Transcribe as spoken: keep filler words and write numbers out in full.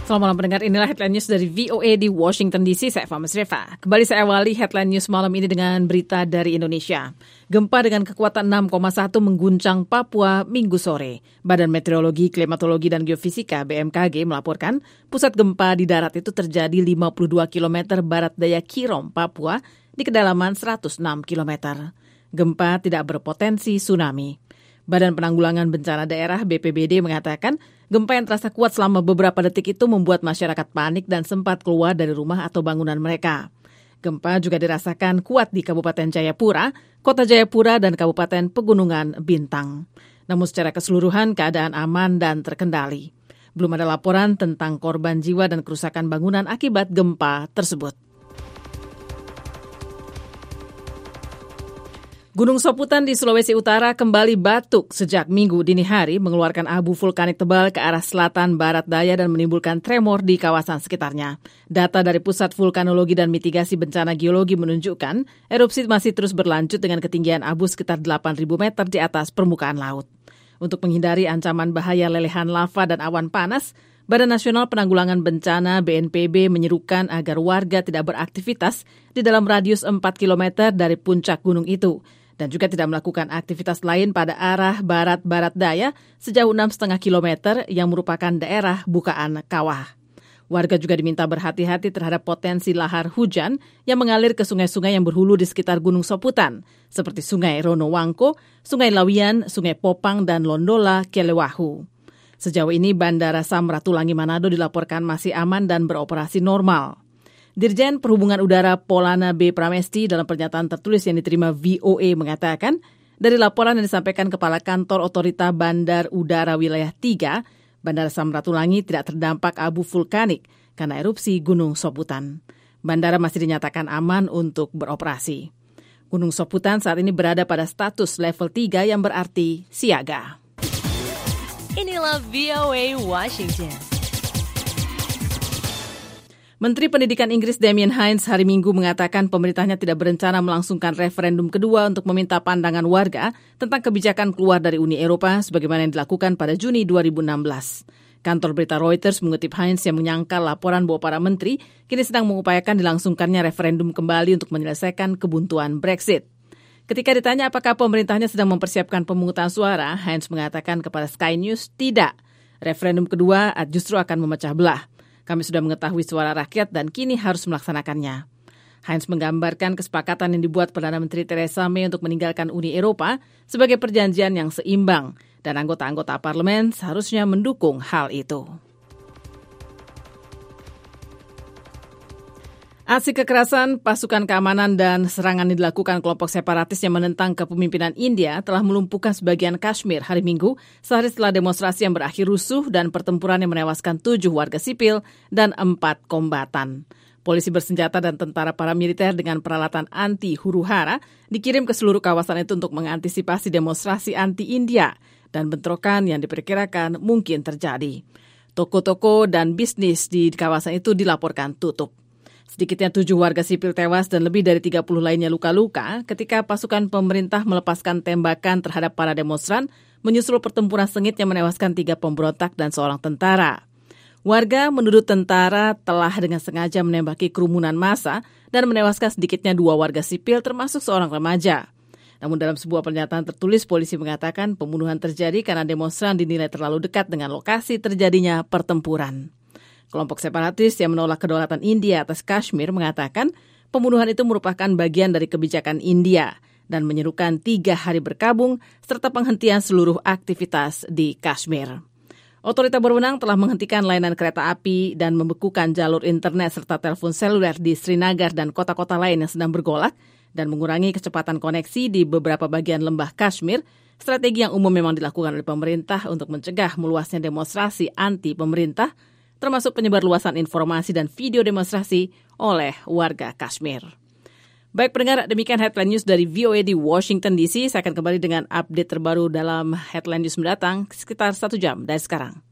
Selamat malam pendengar, inilah Headline News dari V O A di Washington D C. Saya Fahmi Sreva. Kembali saya awali Headline News malam ini dengan berita dari Indonesia. Gempa dengan kekuatan enam koma satu mengguncang Papua Minggu sore. Badan Meteorologi, Klimatologi, dan Geofisika B M K G melaporkan pusat gempa di darat itu terjadi lima puluh dua kilometer barat daya Kirom, Papua, di kedalaman seratus enam kilometer. Gempa tidak berpotensi tsunami. Badan Penanggulangan Bencana Daerah B P B D mengatakan gempa yang terasa kuat selama beberapa detik itu membuat masyarakat panik dan sempat keluar dari rumah atau bangunan mereka. Gempa juga dirasakan kuat di Kabupaten Jayapura, Kota Jayapura, dan Kabupaten Pegunungan Bintang. Namun secara keseluruhan keadaan aman dan terkendali. Belum ada laporan tentang korban jiwa dan kerusakan bangunan akibat gempa tersebut. Gunung Soputan di Sulawesi Utara kembali batuk sejak Minggu dini hari, mengeluarkan abu vulkanik tebal ke arah selatan barat daya dan menimbulkan tremor di kawasan sekitarnya. Data dari Pusat Vulkanologi dan Mitigasi Bencana Geologi menunjukkan erupsi masih terus berlanjut dengan ketinggian abu sekitar delapan ribu meter di atas permukaan laut. Untuk menghindari ancaman bahaya lelehan lava dan awan panas, Badan Nasional Penanggulangan Bencana B N P B menyerukan agar warga tidak beraktivitas di dalam radius empat kilometer dari puncak gunung itu, dan juga tidak melakukan aktivitas lain pada arah barat-barat daya sejauh enam koma lima kilometer yang merupakan daerah bukaan kawah. Warga juga diminta berhati-hati terhadap potensi lahar hujan yang mengalir ke sungai-sungai yang berhulu di sekitar Gunung Soputan, seperti Sungai Ronowangko, Sungai Lawian, Sungai Popang, dan Londola Kelewahu. Sejauh ini Bandara Samratulangi Manado dilaporkan masih aman dan beroperasi normal. Dirjen Perhubungan Udara Polana B. Pramesti dalam pernyataan tertulis yang diterima V O A mengatakan, dari laporan yang disampaikan Kepala Kantor Otorita Bandar Udara Wilayah tiga, Bandara Samratulangi tidak terdampak abu vulkanik karena erupsi Gunung Soputan. Bandara masih dinyatakan aman untuk beroperasi. Gunung Soputan saat ini berada pada status level tiga yang berarti siaga. Inilah V O A Washington. Menteri Pendidikan Inggris Damien Hines hari Minggu mengatakan pemerintahnya tidak berencana melangsungkan referendum kedua untuk meminta pandangan warga tentang kebijakan keluar dari Uni Eropa sebagaimana yang dilakukan pada Juni dua ribu enam belas. Kantor berita Reuters mengutip Hines yang menyangkal laporan bahwa para menteri kini sedang mengupayakan dilangsungkannya referendum kembali untuk menyelesaikan kebuntuan Brexit. Ketika ditanya apakah pemerintahnya sedang mempersiapkan pemungutan suara, Hines mengatakan kepada Sky News, tidak. Referendum kedua justru akan memecah belah. Kami sudah mengetahui suara rakyat dan kini harus melaksanakannya. Hines menggambarkan kesepakatan yang dibuat Perdana Menteri Theresa May untuk meninggalkan Uni Eropa sebagai perjanjian yang seimbang dan anggota-anggota parlemen seharusnya mendukung hal itu. Aksi kekerasan, pasukan keamanan, dan serangan yang dilakukan kelompok separatis yang menentang kepemimpinan India telah melumpuhkan sebagian Kashmir hari Minggu, sehari setelah demonstrasi yang berakhir rusuh dan pertempuran yang menewaskan tujuh warga sipil dan empat kombatan. Polisi bersenjata dan tentara paramiliter dengan peralatan anti huru-hara dikirim ke seluruh kawasan itu untuk mengantisipasi demonstrasi anti-India dan bentrokan yang diperkirakan mungkin terjadi. Toko-toko dan bisnis di kawasan itu dilaporkan tutup. Sedikitnya tujuh warga sipil tewas dan lebih dari tiga puluh lainnya luka-luka ketika pasukan pemerintah melepaskan tembakan terhadap para demonstran menyusul pertempuran sengit yang menewaskan tiga pemberontak dan seorang tentara. Warga menuduh tentara telah dengan sengaja menembaki kerumunan massa dan menewaskan sedikitnya dua warga sipil termasuk seorang remaja. Namun dalam sebuah pernyataan tertulis, polisi mengatakan pembunuhan terjadi karena demonstran dinilai terlalu dekat dengan lokasi terjadinya pertempuran. Kelompok separatis yang menolak kedaulatan India atas Kashmir mengatakan pembunuhan itu merupakan bagian dari kebijakan India dan menyerukan tiga hari berkabung serta penghentian seluruh aktivitas di Kashmir. Otorita berwenang telah menghentikan layanan kereta api dan membekukan jalur internet serta telepon seluler di Srinagar dan kota-kota lain yang sedang bergolak dan mengurangi kecepatan koneksi di beberapa bagian lembah Kashmir, strategi yang umum memang dilakukan oleh pemerintah untuk mencegah meluasnya demonstrasi anti-pemerintah, termasuk penyebar luasan informasi dan video demonstrasi oleh warga Kashmir. Baik pendengar, demikian Headline News dari V O A di Washington D C. Saya akan kembali dengan update terbaru dalam Headline News mendatang sekitar satu jam dari sekarang.